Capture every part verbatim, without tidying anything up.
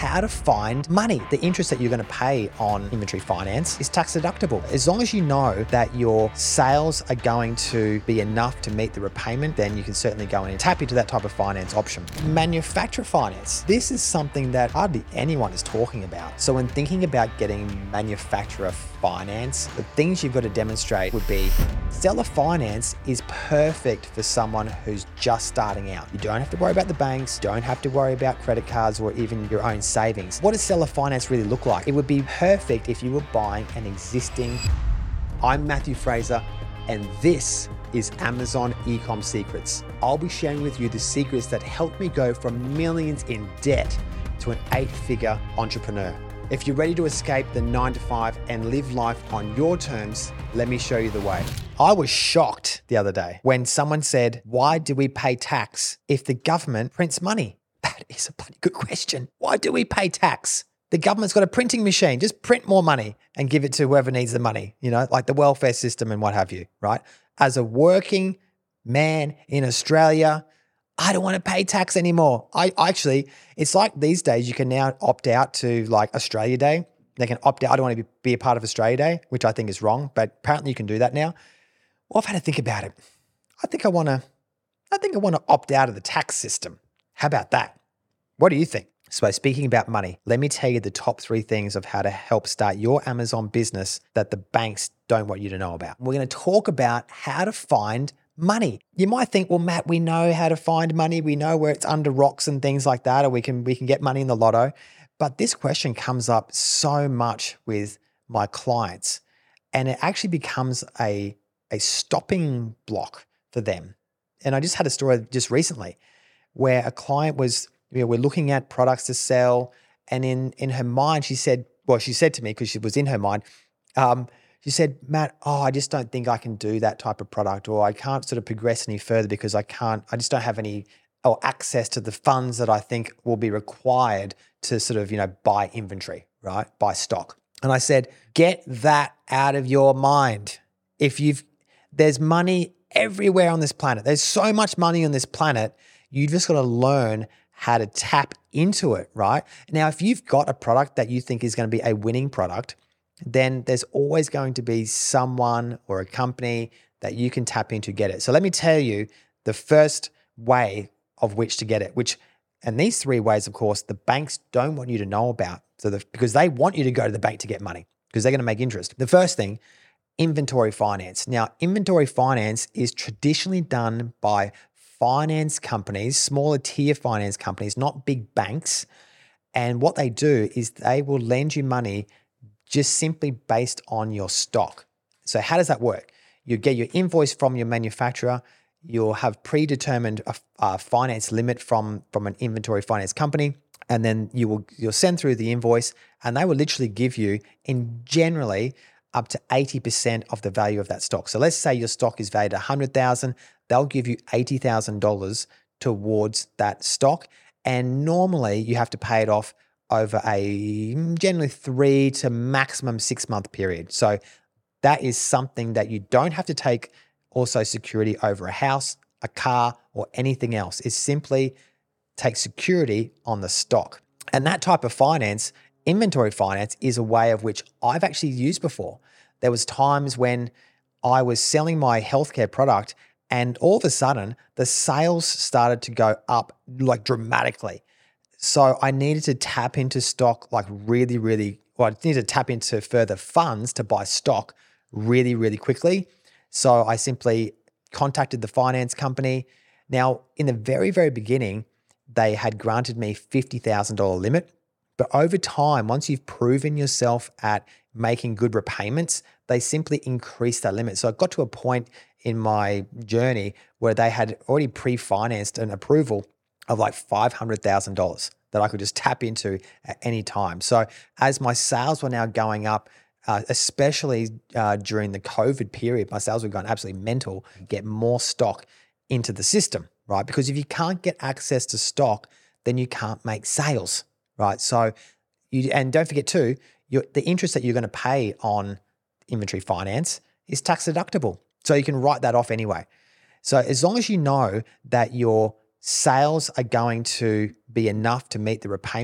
how to find money. The interest that you're going to pay on inventory finance is tax deductible. As long as you know that your sales are going to be enough to meet the repayment, then you can certainly go in and tap into that type of finance option. Manufacturer finance. This is something that hardly anyone is talking about. So when thinking about getting manufacturer finance, the things you've got to demonstrate would be seller finance is perfect for someone who's just starting out. You don't have to worry about the banks, don't have to worry about credit cards or even your own savings. What does seller finance really look like? It would be perfect if you were buying an existing. I'm Matthew Fraser, and this is Amazon Ecom Secrets. I'll be sharing with you the secrets that helped me go from millions in debt to an eight-figure entrepreneur. If you're ready to escape the nine to five and live life on your terms, let me show you the way. I was shocked the other day when someone said, why do we pay tax if the government prints money? That is a bloody good question. Why do we pay tax? The government's got a printing machine. Just print more money and give it to whoever needs the money, you know, like the welfare system and what have you, right? As a working man in Australia, I don't want to pay tax anymore. I actually, it's like these days you can now opt out to like Australia Day. They can opt out. I don't want to be, be a part of Australia Day, which I think is wrong, but apparently you can do that now. Well, I've had to think about it. I think I want to, I think I want to opt out of the tax system. How about that? What do you think? So speaking about money, let me tell you the top three things of how to help start your Amazon business that the banks don't want you to know about. We're going to talk about how to find money. You might think, well, Matt, we know how to find money. We know where it's under rocks and things like that, or we can we can get money in the lotto. But this question comes up so much with my clients, and it actually becomes a, a stopping block for them. And I just had a story just recently where a client was, you know, we're looking at products to sell, and in in her mind, she said, well, she said to me, because she was in her mind, um, she said, Matt, oh, I just don't think I can do that type of product, or I can't sort of progress any further because I can't, I just don't have any or access to the funds that I think will be required to sort of, you know, buy inventory, right? Buy stock. And I said, get that out of your mind. If you've, there's money everywhere on this planet. There's so much money on this planet. You just got to learn how to tap into it, right? Now, if you've got a product that you think is going to be a winning product, then there's always going to be someone or a company that you can tap into to get it. So let me tell you the first way of which to get it, which, and these three ways, of course, the banks don't want you to know about. So the, because they want you to go to the bank to get money because they're going to make interest. The first thing, inventory finance. Now, inventory finance is traditionally done by finance companies, smaller tier finance companies, not big banks. And what they do is they will lend you money just simply based on your stock. So how does that work? You get your invoice from your manufacturer. You'll have predetermined a, a finance limit from, from an inventory finance company, and then you will you'll send through the invoice, and they will literally give you, in generally, up to eighty percent of the value of that stock. So let's say your stock is valued at one hundred thousand dollars. They'll give you eighty thousand dollars towards that stock, and normally you have to pay it off over a generally three to maximum six month period. So that is something that you don't have to take also security over a house, a car, or anything else. It's simply take security on the stock. And that type of finance, inventory finance, is a way of which I've actually used before. There was times when I was selling my healthcare product and all of a sudden the sales started to go up like dramatically. So I needed to tap into stock like really, really, well, I needed to tap into further funds to buy stock really, really quickly. So I simply contacted the finance company. Now, in the very, very beginning, they had granted me fifty thousand dollars limit. But over time, once you've proven yourself at making good repayments, they simply increased that limit. So I got to a point in my journey where they had already pre-financed an approval of like five hundred thousand dollars that I could just tap into at any time. So as my sales were now going up, uh, especially uh, during the COVID period, my sales were going absolutely mental, get more stock into the system, right? Because if you can't get access to stock, then you can't make sales, right? So you, and don't forget too, your, the interest that you're going to pay on inventory finance is tax deductible. So you can write that off anyway. So as long as you know that your sales are going to be enough to meet the repayment,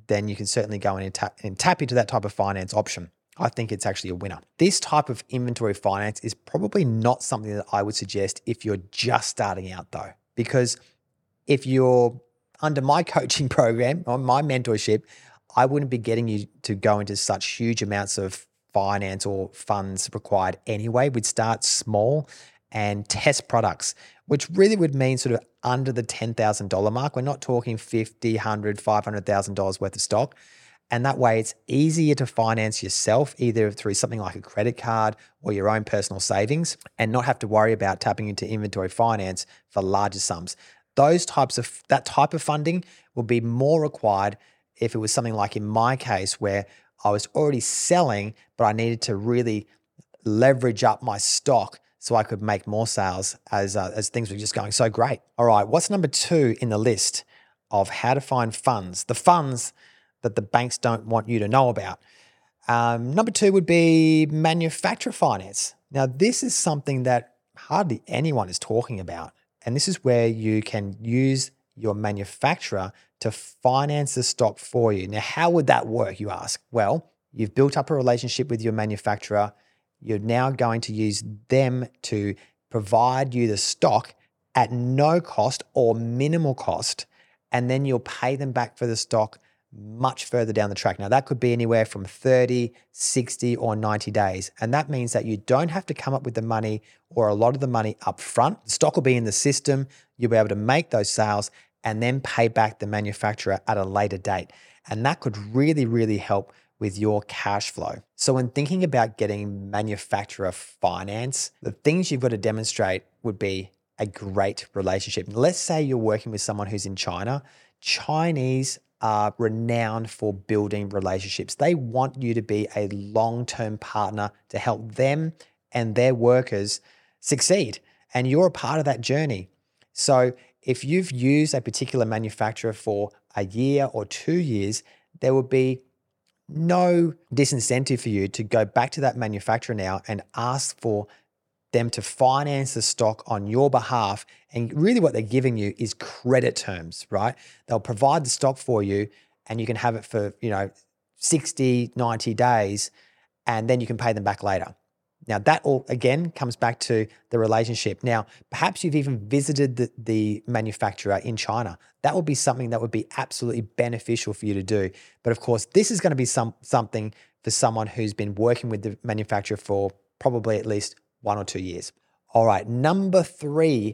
then you can certainly go in and tap, and tap into that type of finance option. I think it's actually a winner. This type of inventory finance is probably not something that I would suggest if you're just starting out though, because if you're under my coaching program or my mentorship, I wouldn't be getting you to go into such huge amounts of finance or funds required anyway. We'd start small and test products, which really would mean sort of under the ten thousand dollars mark. We're not talking fifty thousand dollars, one hundred thousand dollars, five hundred thousand dollars worth of stock. And that way it's easier to finance yourself, either through something like a credit card or your own personal savings, and not have to worry about tapping into inventory finance for larger sums. Those types of, that type of funding will be more required if it was something like in my case where I was already selling, but I needed to really leverage up my stock so I could make more sales as, uh, as things were just going so great. All right, what's number two in the list of how to find funds? The funds that the banks don't want you to know about. Um, number two would be manufacturer finance. Now, this is something that hardly anyone is talking about. And this is where you can use your manufacturer to finance the stock for you. Now, how would that work, you ask? Well, you've built up a relationship with your manufacturer. You're now going to use them to provide you the stock at no cost or minimal cost, and then you'll pay them back for the stock much further down the track. Now, that could be anywhere from thirty, sixty, or ninety days. And that means that you don't have to come up with the money or a lot of the money up front. The stock will be in the system. You'll be able to make those sales and then pay back the manufacturer at a later date. And that could really, really help with your cash flow. So when thinking about getting manufacturer finance, the things you've got to demonstrate would be a great relationship. Let's say you're working with someone who's in China. Chinese are renowned for building relationships. They want you to be a long-term partner to help them and their workers succeed. And you're a part of that journey. So if you've used a particular manufacturer for a year or two years, there will be no disincentive for you to go back to that manufacturer now and ask for them to finance the stock on your behalf. And really what they're giving you is credit terms, right? They'll provide the stock for you and you can have it for, you know, sixty, ninety days, and then you can pay them back later. Now that all, again, comes back to the relationship. Now, perhaps you've even visited the, the manufacturer in China. That would be something that would be absolutely beneficial for you to do. But of course, this is going to be some something for someone who's been working with the manufacturer for probably at least one or two years. All right, number three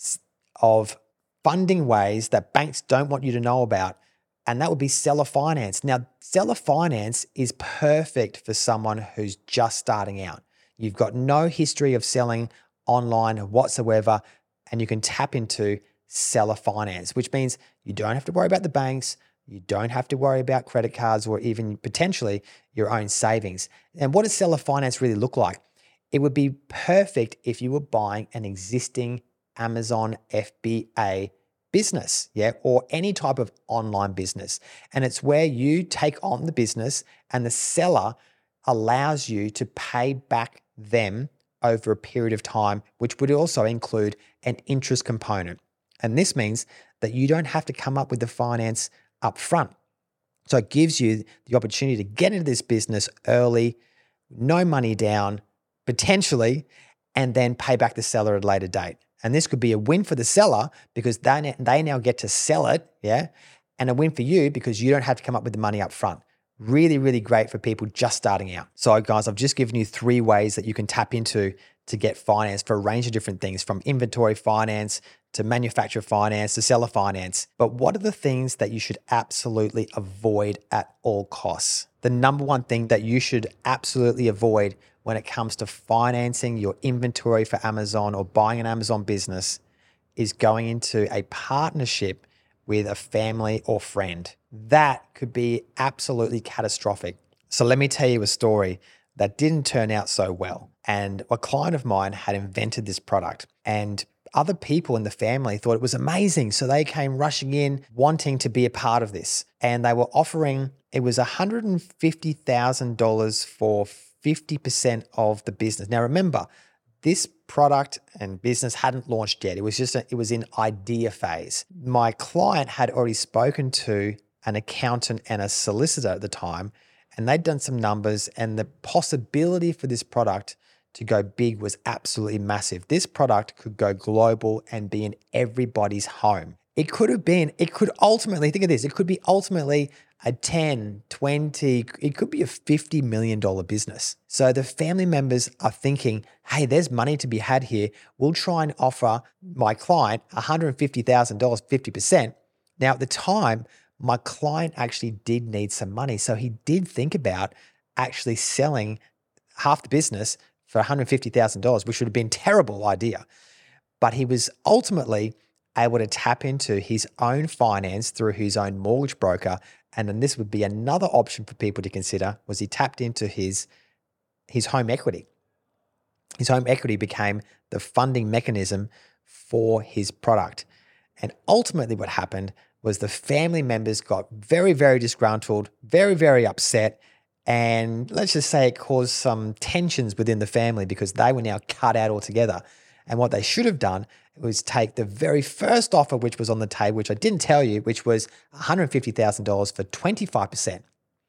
of funding ways that banks don't want you to know about, and that would be seller finance. Now, seller finance is perfect for someone who's just starting out. You've got no history of selling online whatsoever, and you can tap into seller finance, which means you don't have to worry about the banks, you don't have to worry about credit cards or even potentially your own savings. And what does seller finance really look like? It would be perfect if you were buying an existing Amazon F B A business, yeah, or any type of online business. And it's where you take on the business and the seller allows you to pay back them over a period of time, which would also include an interest component. And this means that you don't have to come up with the finance up front. So it gives you the opportunity to get into this business early, no money down, potentially, and then pay back the seller at a later date. And this could be a win for the seller because they, they now get to sell it, yeah, and a win for you because you don't have to come up with the money up front. Really, really great for people just starting out. So guys, I've just given you three ways that you can tap into to get finance for a range of different things, from inventory finance to manufacturer finance to seller finance. But what are the things that you should absolutely avoid at all costs? The number one thing that you should absolutely avoid when it comes to financing your inventory for Amazon or buying an Amazon business is going into a partnership with a family or friend. That could be absolutely catastrophic. So let me tell you a story that didn't turn out so well. And a client of mine had invented this product, and other people in the family thought it was amazing. So they came rushing in wanting to be a part of this. And they were offering, it was one hundred fifty thousand dollars for fifty percent of the business. Now remember, this product and business hadn't launched yet. It was just, a, it was in idea phase. My client had already spoken to an accountant and a solicitor at the time, and they'd done some numbers, and the possibility for this product to go big was absolutely massive. This product could go global and be in everybody's home. It could have been, it could ultimately, think of this, it could be ultimately a ten, twenty, it could be a fifty million dollars business. So the family members are thinking, hey, there's money to be had here. We'll try and offer my client one hundred fifty thousand dollars, fifty percent. Now at the time, my client actually did need some money. So he did think about actually selling half the business for one hundred fifty thousand dollars, which would have been a terrible idea. But he was ultimately able to tap into his own finance through his own mortgage broker. And then this would be another option for people to consider, was he tapped into his, his home equity. His home equity became the funding mechanism for his product. And ultimately what happened was the family members got very, very disgruntled, very, very upset. And let's just say it caused some tensions within the family because they were now cut out altogether. And what they should have done was take the very first offer which was on the table, which I didn't tell you, which was one hundred fifty thousand dollars for twenty-five percent.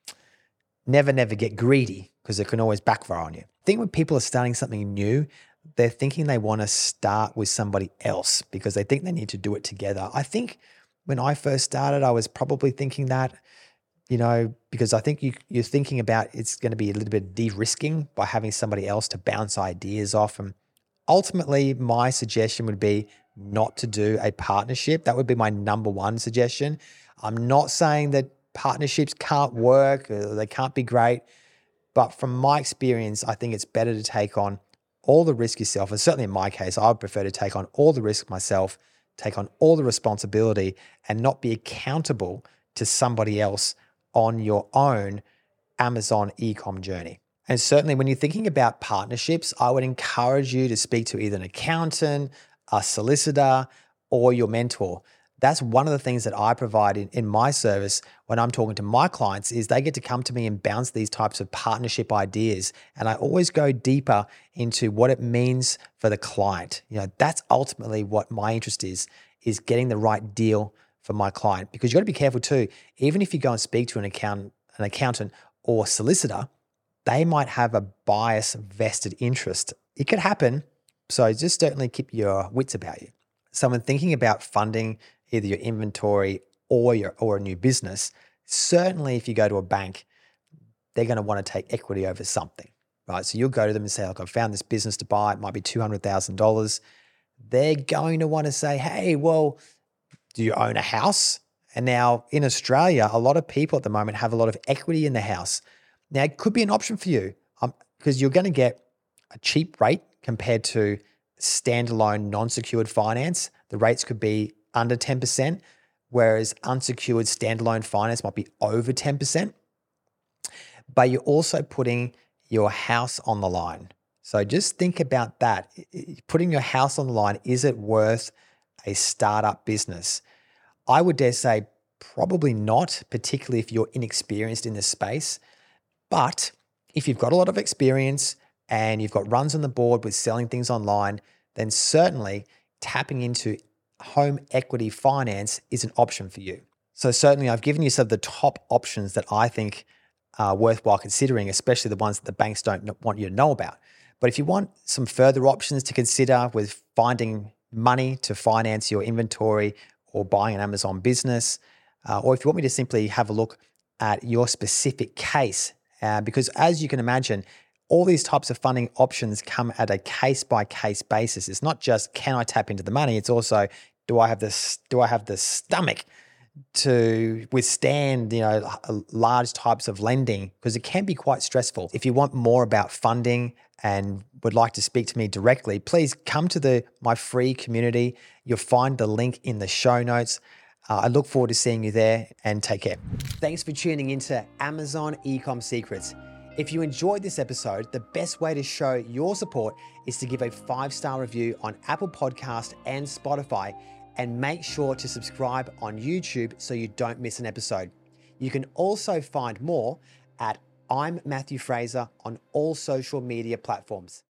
Never, never get greedy because it can always backfire on you. I think when people are starting something new, they're thinking they want to start with somebody else because they think they need to do it together. I think when I first started, I was probably thinking that, you know, because I think you, you're thinking about it's going to be a little bit de-risking by having somebody else to bounce ideas off. And ultimately, my suggestion would be not to do a partnership. That would be my number one suggestion. I'm not saying that partnerships can't work or they can't be great, but from my experience, I think it's better to take on all the risk yourself. And certainly in my case, I would prefer to take on all the risk myself, take on all the responsibility and not be accountable to somebody else on your own Amazon e-com journey. And certainly when you're thinking about partnerships, I would encourage you to speak to either an accountant, a solicitor, or your mentor. That's one of the things that I provide in, in my service when I'm talking to my clients is they get to come to me and bounce these types of partnership ideas. And I always go deeper into what it means for the client. You know, that's ultimately what my interest is, is getting the right deal for my client. Because you got to be careful too. Even if you go and speak to an accountant, an accountant or solicitor, they might have a bias vested interest. It could happen. So just certainly keep your wits about you. So when thinking about funding either your inventory or your or a new business, certainly if you go to a bank, they're going to want to take equity over something, right? So you'll go to them and say, look, I've found this business to buy. It might be two hundred thousand dollars. They're going to want to say, hey, well, do you own a house? And now in Australia, a lot of people at the moment have a lot of equity in the house. Now, it could be an option for you um, because you're going to get a cheap rate compared to standalone non-secured finance. The rates could be under ten percent, whereas unsecured standalone finance might be over ten percent. But you're also putting your house on the line. So just think about that. Putting your house on the line, is it worth a startup business? I would dare say probably not, particularly if you're inexperienced in this space. But if you've got a lot of experience and you've got runs on the board with selling things online, then certainly tapping into home equity finance is an option for you. So certainly I've given you some of the top options that I think are worthwhile considering, especially the ones that the banks don't want you to know about. But if you want some further options to consider with finding money to finance your inventory or buying an Amazon business, uh, or if you want me to simply have a look at your specific case, uh, because as you can imagine, all these types of funding options come at a case-by-case basis. It's not just, can I tap into the money? It's also, do I have this, do I have the stomach to withstand, you know, large types of lending? Because it can be quite stressful. If you want more about funding and would like to speak to me directly, please come to the my free community. You'll find the link in the show notes. Uh, I look forward to seeing you there, and take care. Thanks for tuning into Amazon E-com Secrets. If you enjoyed this episode, the best way to show your support is to give a five-star review on Apple Podcast and Spotify, and make sure to subscribe on YouTube so you don't miss an episode. You can also find more at I'm Matthew Fraser on all social media platforms.